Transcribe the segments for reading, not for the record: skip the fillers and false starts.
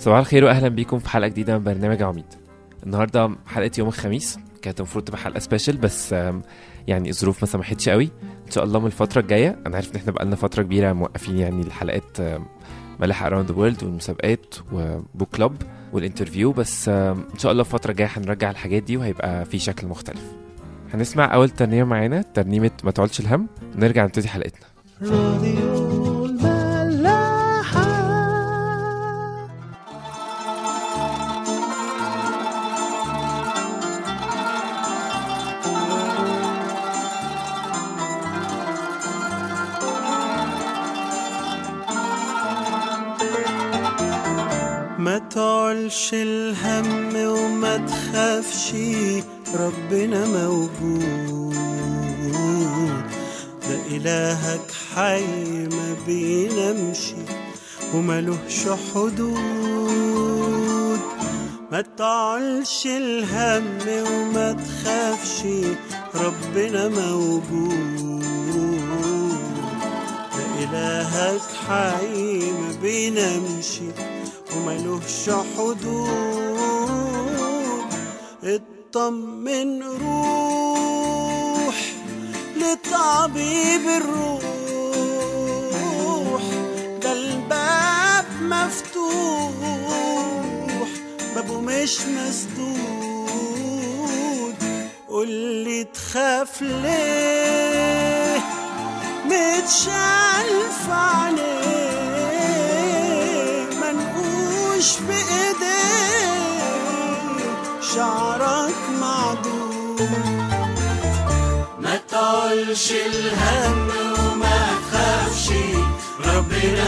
صباح الخير واهلا بيكم في حلقه جديده من برنامج عميد. النهارده حلقه يوم الخميس، كانت المفروض تبقى حلقه سبيشال بس يعني الظروف ما سمحتش قوي. ان شاء الله من الفتره الجايه، انا عارف ان احنا بقالنا فتره كبيره موقفين يعني الحلقات ملاحق اراوند ذا وورلد والمسابقات وبوك كلوب والانترفيو، بس ان شاء الله الفتره الجايه هنرجع الحاجات دي وهيبقى في شكل مختلف. هنسمع اول ترنيمه معانا، ترنيمه ما تعولش الهم، ونرجع نبتدي حلقتنا. ما تعولش الهم وما تخافش، ربنا موجود، ده إلهك حي ما بينامش وملوش حدود. ما تعولش الهم وما تخافش، ربنا موجود، ده إلهك حي ما بينامش وملوش حدود. اطمن روح لطبيب الروح، ده الباب مفتوح، بابه مش مسدود. قولي تخاف ليه، متشال في عينيه، منقوش بإيديه، شعرك معدود. ما تعولش الهم وما تخافش، ربنا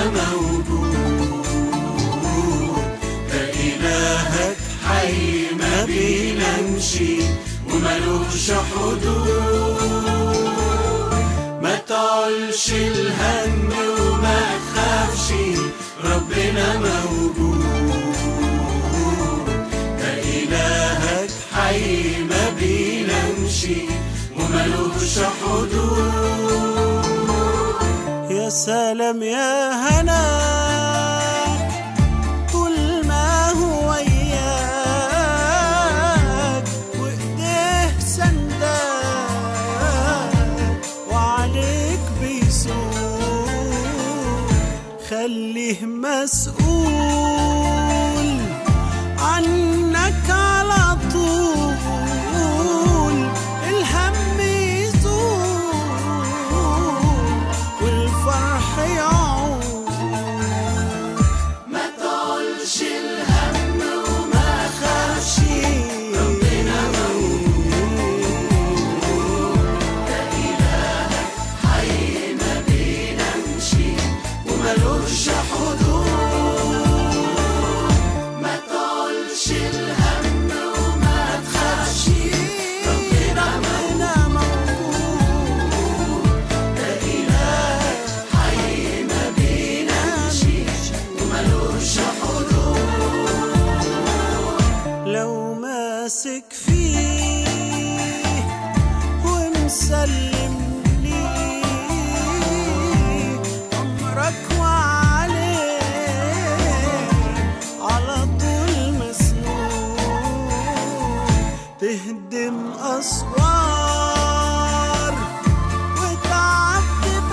موجود، ده إلهك حي ما بينامش وملوش حدود. ما تعولش الهم وما تخافش، ربنا موجود، ده إلهك حي ما بينامش وملوش حدود. يا سلام يا هناك طول ما هو وياك، وإيديه سنداك وعليك بيسوق. خليه مسؤول عنك على طول، الهم يزول والفرح يعود. ما تعولش الهم وما تخافش، ربنا موجود، ده إلهك حي ما بينامش وملوش حدود. ما تعولش الهم وما تخافش، ربنا موجود، ده إلهك حي ما بينامش وملوش حدود. لو ماسك فيه ومسلم ليه أمرك وعليه، على طول مسنون، تهدم أسوار وتعدي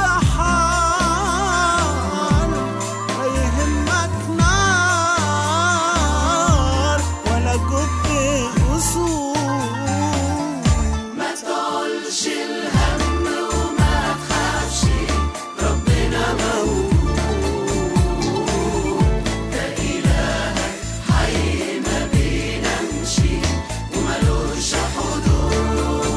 بحار، لا يهمك نار ولا جب أسود. ما تعولش الهم وما تخافش، ربنا موجود، ده إلهك حي ما بينامش وملوش حدود.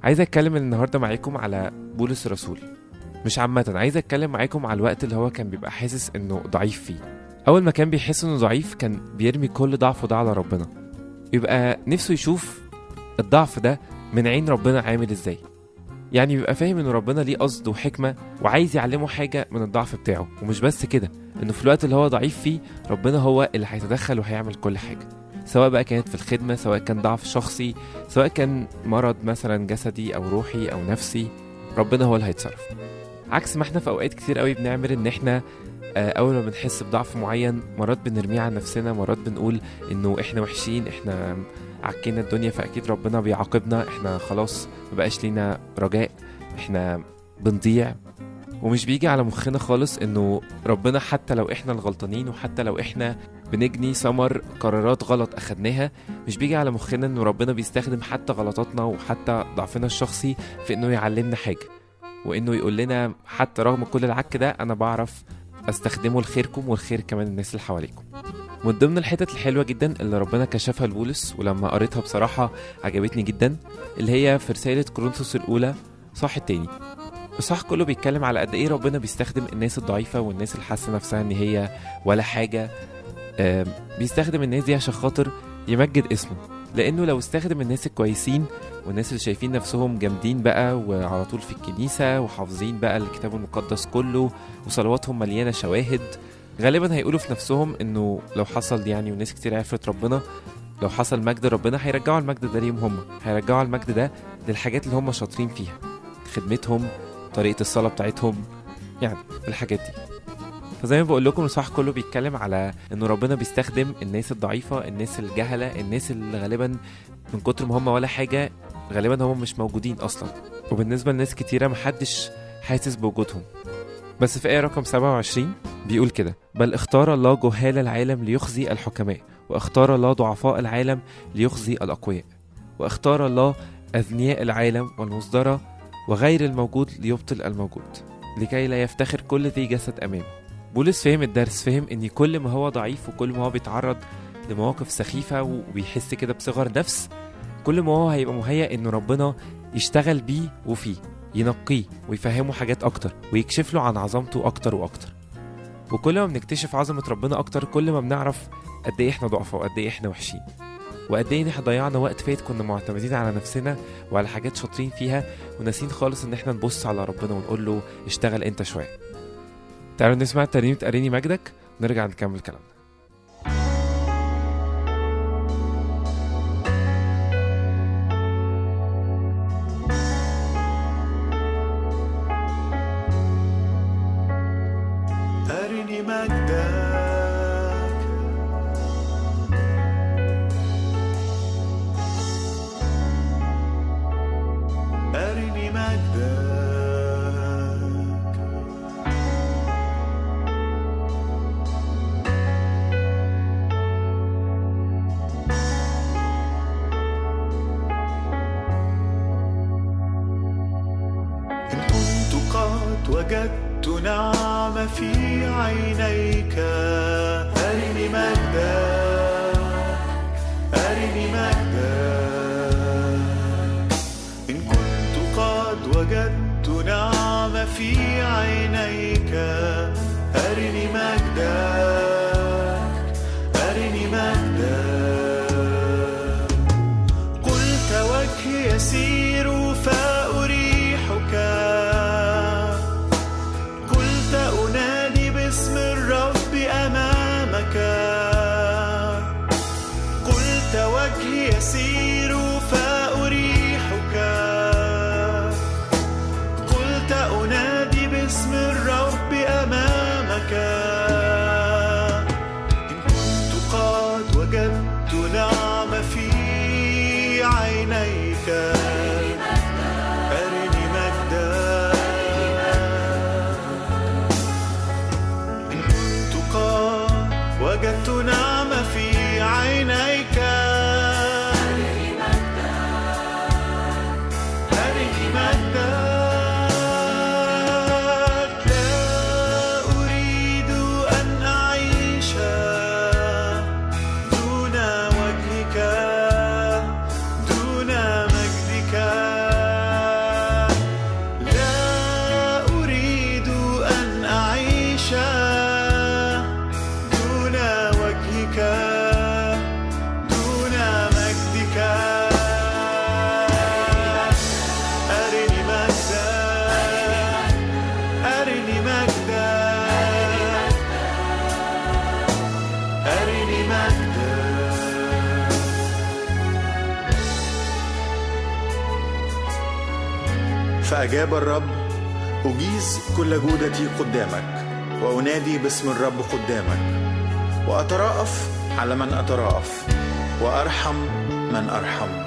عايز اتكلم النهارده معاكم على بولس الرسول، مش عامة، عايز اتكلم معاكم على الوقت اللي هو كان بيبقى حاسس انه ضعيف فيه. اول ما كان بيحس انه ضعيف كان بيرمي كل ضعفه ده على ربنا، يبقى نفسه يشوف الضعف ده من عين ربنا عامل ازاي. يعني بيبقى فاهم انه ربنا ليه قصد وحكمة وعايز يعلمه حاجة من الضعف بتاعه، ومش بس كده، انه في الوقت اللي هو ضعيف فيه ربنا هو اللي هيتدخل وهيعمل كل حاجة، سواء بقى كانت في الخدمة، سواء كان ضعف شخصي، سواء كان مرض مثلا جسدي او روحي او نفسي، ربنا هو اللي هيتصرف. عكس ما احنا في اوقات كتير قوي بنعمل ان احنا اول ما بنحس بضعف معين مرات بنرميه على نفسنا، مرات بنقول انه احنا وحشين، احنا عكينا الدنيا فاكيد ربنا بيعاقبنا، احنا خلاص مبقاش لينا رجاء، احنا بنضيع. ومش بيجي على مخنا خالص انه ربنا حتى لو احنا الغلطانين، وحتى لو احنا بنجني ثمر قرارات غلط اخدناها، مش بيجي على مخنا انه ربنا بيستخدم حتى غلطاتنا وحتى ضعفنا الشخصي في انه يعلمنا حاجة، وانه يقول لنا حتى رغم كل العك ده انا بعرف استخدمه لخيركم والخير كمان الناس اللي حواليكم. من ضمن الحتت الحلوة جدا اللي ربنا كشفها لبولس ولما قريتها بصراحة عجبتني جدا، اللي هي في رسالة كورنثوس الأولى صح التاني. الصح كله بيتكلم على قد ايه ربنا بيستخدم الناس الضعيفة والناس اللي حاسة نفسها ان هي ولا حاجة، بيستخدم الناس دي عشان خاطر يمجد اسمه. لانه لو استخدم الناس الكويسين والناس اللي شايفين نفسهم جامدين بقى وعلى طول في الكنيسة وحافظين بقى الكتاب المقدس كله وصلواتهم مليانة شواهد، غالبا هيقولوا في نفسهم انه لو حصل يعني وناس كتير عرفت ربنا، لو حصل مجد ربنا هيرجعوا المجد ده ليهم هم، هيرجعوا المجد ده للحاجات اللي هم شاطرين فيها، خدمتهم، طريقة الصلاة بتاعتهم، يعني الحاجات دي. فزي ما بقول لكم الصح كله بيتكلم على انه ربنا بيستخدم الناس الضعيفة، الناس الجهلة، الناس اللي غالبا من كتر ما هم ولا حاجة غالبا هم مش موجودين اصلا، وبالنسبة لناس كتيرة محدش حاسس بوجودهم. بس في آية رقم 27 بيقول كده: بل اختار الله جهال العالم ليخزي الحكماء، واختار الله ضعفاء العالم ليخزي الأقوياء، واختار الله أذنياء العالم والمصدرة وغير الموجود ليبطل الموجود، لكي لا يفتخر كل ذي جسد أمامه. بولس فهم الدرس، فهم ان كل ما هو ضعيف وكل ما هو بيتعرض لمواقف سخيفة وبيحس كده بصغر نفس، كل ما هو هيبقى مهيأ انه ربنا يشتغل بيه وفيه، ينقيه ويفهمه حاجات اكتر ويكشف له عن عظمته اكتر واكتر. وكل ما بنكتشف عظمة ربنا اكتر كل ما بنعرف قد ايه احنا ضعفة وقد ايه احنا وحشين، وقد ايه احنا ضيعنا وقت فات كنا معتمدين على نفسنا وعلى حاجات شاطرين فيها وناسين خالص ان احنا نبص على ربنا ونقول له اشتغل انت شوية. تعالوا نسمع ترنيمة أريني مجدك ونرجع نكمل كلامنا. أرني مجدك، أرني مجدك، إن كنت قد وجدت نعمة في عينيك، أرني مجدك، أرني مجدك. إن كنت قد وجدت نعمة في عينيك، أرني مجدك، أرني مجدك. قلت وجهي يسير فأريحك، قلت أنادي باسم الرب أمامك، قلت وجهي يسير فأريحك، قلت أنادي باسم الرب فأجاب الرب: أجيز كل جودتي قدامك، وأنادي باسم الرب قدامك، وأترأف على من أترأف، وأرحم من أرحم.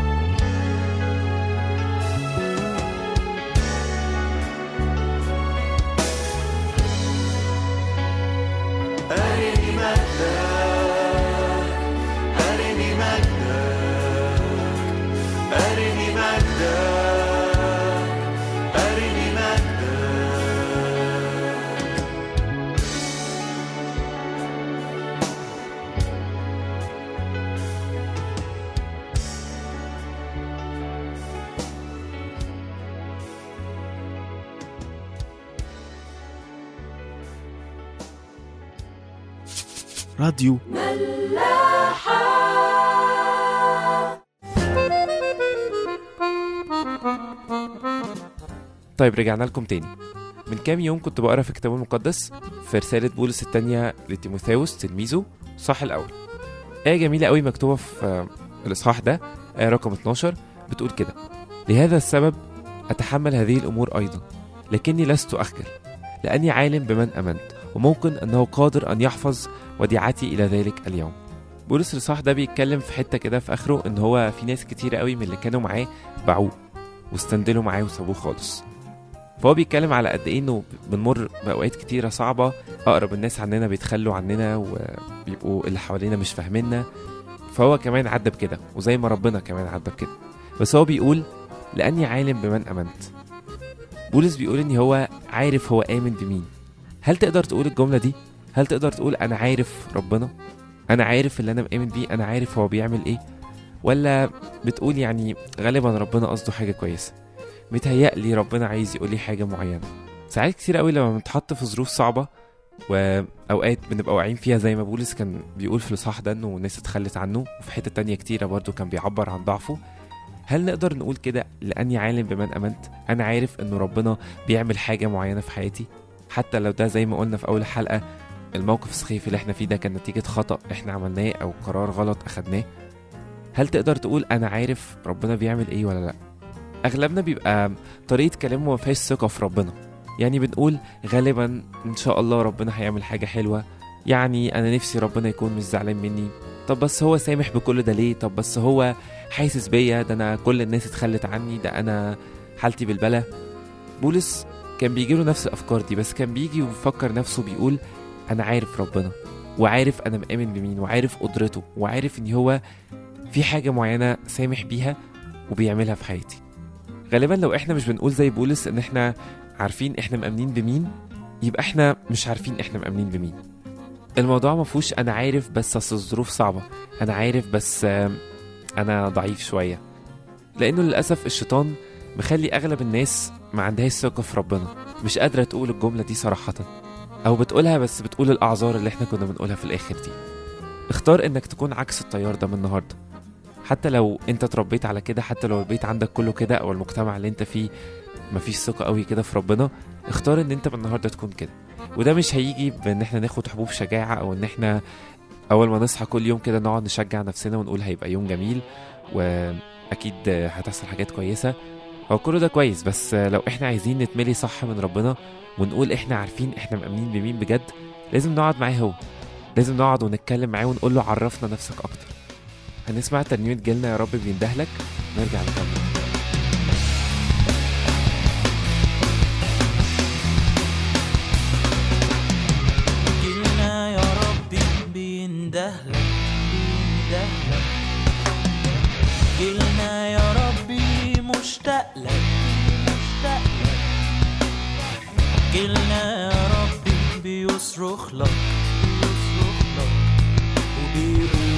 أرني مجدك، أرني مجدك، أرني مجدك، أرني مجدك. راديو طيب رجعنا لكم تاني. من كام يوم كنت بقرا في الكتاب المقدس في رسالة بولس الثانية لتيموثاوس تلميذه صح الأول. آية جميلة قوي مكتوبة في الإصحاح ده، آية رقم 12 بتقول كده: لهذا السبب أتحمل هذه الأمور أيضا، لكني لست أخجل، لأني عالم بمن أمنت، وممكن أنه قادر أن يحفظ وديعتي إلى ذلك اليوم. بولس الإصحاح ده بيتكلم في حتة كده في آخره إن هو في ناس كتيرة قوي من اللي كانوا معاه باعوه واستندلوا معاه وسابوه خالص. فهو بيتكلم على قد ايه انه بنمر بأوقات كتيرة صعبة، اقرب الناس عننا بيتخلوا عننا وبيبقوا اللي حوالينا مش فاهميننا، فهو كمان عدى بكده، وزي ما ربنا كمان عدى بكده. بس هو بيقول لأني عالم بمن أمنت. بولس بيقول ان هو عارف هو آمن بمين. هل تقدر تقول الجملة دي؟ هل تقدر تقول انا عارف ربنا؟ انا عارف اللي انا مآمن بيه، انا عارف هو بيعمل ايه؟ ولا بتقول يعني غالبا ربنا قصده حاجة كويسة، متهيألي ربنا عايز يقولي حاجة معينة؟ ساعات كتير قوي لما بنتحط في ظروف صعبة وأوقات بنبقى واعيين فيها، زي ما بولس كان بيقول في الإصحاح ده انه الناس اتخلت عنه، وفي حتة تانية كتيرة برضو كان بيعبر عن ضعفه. هل نقدر نقول كده لأني عالم بمن أمنت؟ أنا عارف انه ربنا بيعمل حاجة معينة في حياتي، حتى لو ده زي ما قلنا في أول الحلقة الموقف السخيف اللي احنا فيه ده كان نتيجة خطأ احنا عملناه أو قرار غلط أخدناه. هل تقدر تقول أنا عارف ربنا بيعمل ايه ولا لأ؟ أغلبنا بيبقى طريقة كلامه ما فيهاش ثقة في ربنا، يعني بنقول غالبا إن شاء الله ربنا هيعمل حاجة حلوة، يعني أنا نفسي ربنا يكون مش زعلان مني، طب بس هو سامح بكل ده ليه؟ طب بس هو حاسس بيا، ده أنا كل الناس اتخلت عني، ده أنا حالتي بالبلا. بولس كان بيجيله نفس الأفكار دي، بس كان بيجي ويفكر نفسه بيقول أنا عارف ربنا، وعارف أنا مآمن بمين، وعارف قدرته، وعارف إن هو في حاجة معينة سامح بيها وبيعملها في حياتي. غالبا لو احنا مش بنقول زي بولس ان احنا عارفين احنا مأمنين بمين، يبقى احنا مش عارفين احنا مأمنين بمين. الموضوع ما فيهوش انا عارف بس اصل الظروف صعبة، انا عارف بس انا ضعيف شوية، لانه للأسف الشيطان مخلي اغلب الناس ما عندهاش ثقة في ربنا، مش قادرة تقول الجملة دي صراحة، او بتقولها بس بتقول الاعذار اللي احنا كنا بنقولها في الاخر دي. اختار انك تكون عكس التيار ده من النهاردة، حتى لو انت تربيت على كده، حتى لو البيت عندك كله كده، او المجتمع اللي انت فيه مفيش ثقة قوي كده في ربنا، اختار ان انت من النهاردة تكون كده. وده مش هيجي بان احنا ناخد حبوب شجاعة، او ان احنا اول ما نصحى كل يوم كده نقعد نشجع نفسنا ونقول هيبقى يوم جميل واكيد هتحصل حاجات كويسة. هو كله ده كويس، بس لو احنا عايزين نتملي صح من ربنا ونقول احنا عارفين احنا مأمنين بمين بجد، لازم نقعد معاه هو، لازم نقعد ونتكلم معاه ونقول له عرفنا نفسك اكتر. هنسمع ترنيمة جيلنا يا رب بيندهلك، نرجع نكمل. جيلنا يا رب بيندهلك، بيندهلك، جيلنا يا رب مشتاق لك، مشتاق لك، جيلنا يا رب بيصرخ لك، بيصرخ لك، وبيقول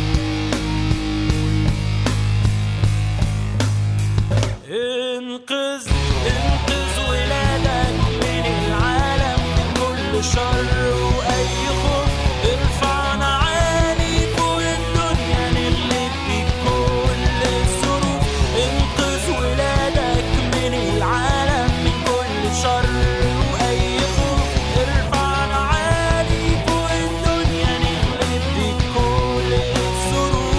انقذ انقذ ولادك من العالم من كل شر واي خوف، ارفعنا عالي فوق الدنيا نغلب بكل الظروف، انقذ ولادك من العالم من كل شر واي خوف، ارفعنا عالي فوق الدنيا نغلب بكل الظروف.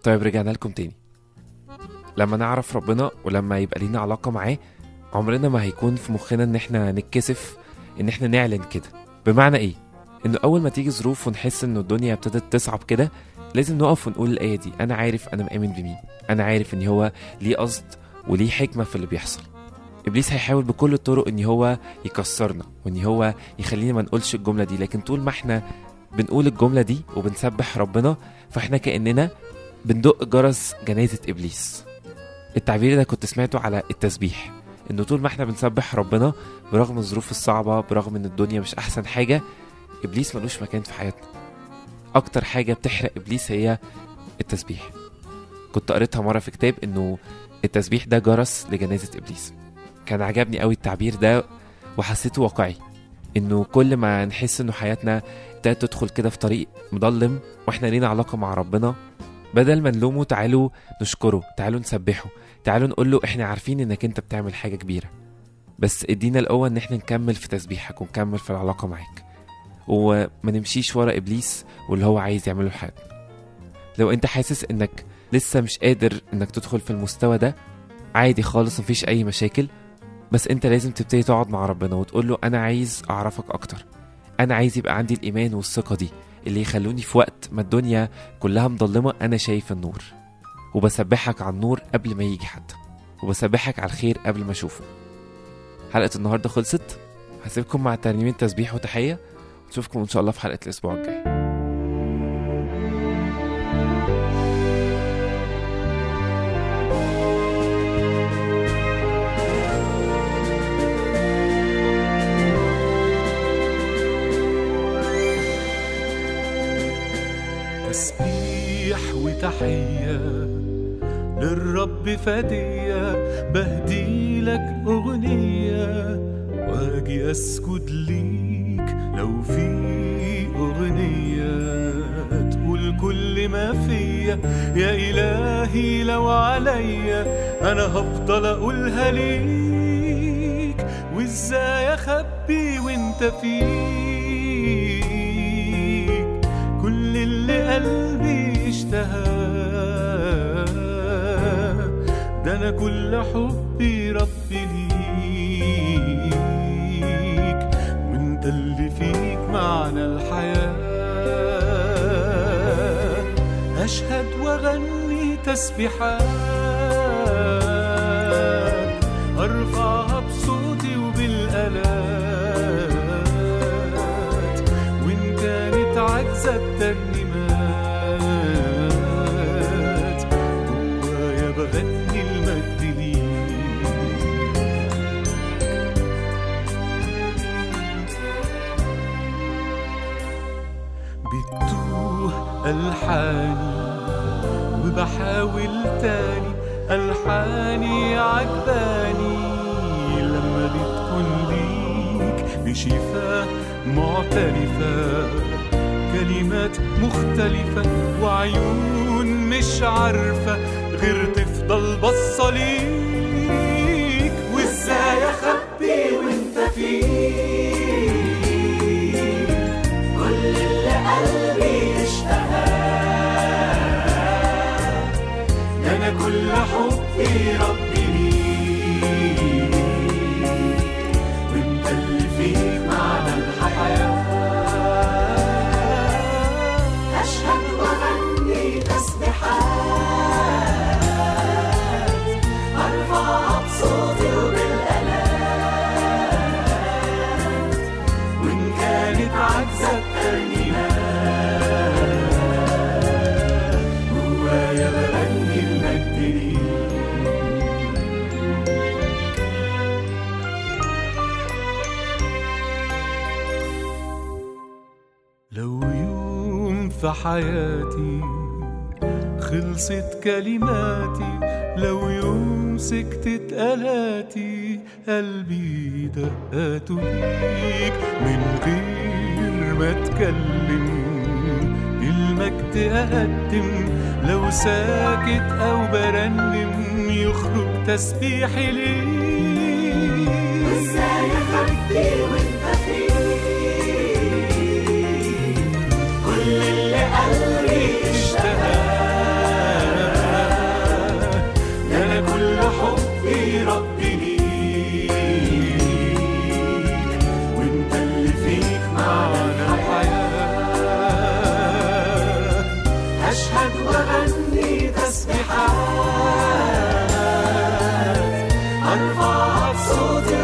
طيب رجعنا لكم تاني. لما نعرف ربنا ولما يبقى لينا علاقة معاه، عمرنا ما هيكون في مخنا ان احنا نتكسف ان احنا نعلن كده. بمعنى ايه؟ انه اول ما تيجي ظروف ونحس انه الدنيا ابتدت تصعب كده، لازم نقف ونقول الآية دي: انا عارف انا مؤمن بمين، انا عارف ان هو ليه قصد وليه حكمة في اللي بيحصل. ابليس هيحاول بكل الطرق ان هو يكسرنا وان هو يخلينا ما نقولش الجملة دي، لكن طول ما احنا بنقول الجملة دي وبنسبح ربنا، فاحنا كأننا بندق جرس جنازة ابليس. التعبير ده كنت سمعته على التسبيح، انه طول ما احنا بنسبح ربنا برغم الظروف الصعبة، برغم ان الدنيا مش احسن حاجة، ابليس ملوش مكان في حياتنا. اكتر حاجة بتحرق ابليس هي التسبيح. كنت قريتها مرة في كتاب انه التسبيح ده جرس لجنازة ابليس. كان عجبني قوي التعبير ده وحسيته واقعي، انه كل ما نحس انه حياتنا ابتدت تدخل كده في طريق مظلم واحنا لينا علاقة مع ربنا، بدل ما نلومه تعالوا نشكره، تعالوا نسبحه، تعالوا نقول له احنا عارفين انك انت بتعمل حاجة كبيرة، بس ادينا القوة ان احنا نكمل في تسبيحك ونكمل في العلاقة معاك، وما نمشيش ورا ابليس واللي هو عايز يعمله في حياتنا. لو انت حاسس انك لسه مش قادر انك تدخل في المستوى ده، عادي خالص، مفيش اي مشاكل، بس انت لازم تبتدي تقعد مع ربنا وتقول له انا عايز اعرفك اكتر، انا عايز يبقى عندي الايمان والثقة دي اللي يخلوني في وقت ما الدنيا كلها مظلمة انا شايف النور، وبسبحك على النور قبل ما يجي حد، وبسبحك على الخير قبل ما اشوفه. حلقة النهاردة خلصت، هسيبكم مع ترنيمين تسبيح وتحية، ونشوفكم ان شاء الله في حلقة الاسبوع الجاي. تسبيح وتحية للرب فدية، بهدي لك أغنية واجي أسجد ليك. لو في أغنية تقول كل ما فيا، يا إلهي لو عليا أنا هفضل أقولها ليك. وإزاي أخبي وإنت فيك كل اللي قلبي اشتهى، ده أنا كل حبي ربي ليك، وانت اللي فيك معنى الحياة. أشهد وأغني تسبيحات، أرفعها بصوتي وبالآلات، وإن كانت عجزة الترنيمات، جوايا بغني المجد ليك. بتوه ألحاني وبحاول تاني، ألحاني عجباني لما بتكون ليك بشفاه معترفة، كلمات مختلفة وعيون مش عارفة غير تفضل بصة ليك. وإزاي أخبي وإنت فيك كل اللي قلبي اشتهاه، ده أنا كل حبي ربي ليك، وإنت اللي فيك معنى الحياة. أشهد وأغني تسبيحات، أرفعها بصوتي وبالآلات، وإن كانت عجزة الترنيمات، جوايا بغني المجد ليك. لو يوم في حياتي خلصت كلماتي، لو يوم سكتت آلاتي، قلبي دقاته ليك من غير ما اتكلم، المجد أقدم. لو ساكت أو برنم يخرج تسبيحي ليك. وإزاي أخبي وإنت فيك كل اللي قلبي اشتهاه، أشهد وأغني تسبيحات أرفع بصوتي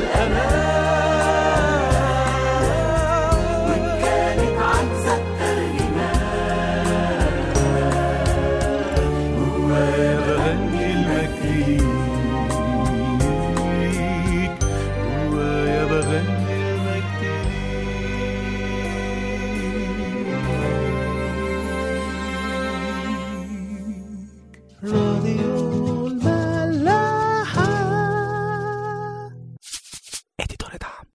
وبالأمان وإن كانت عجزة ترجمات جوايا بغني المجد ليك جوايا بغني المجد ليك راديو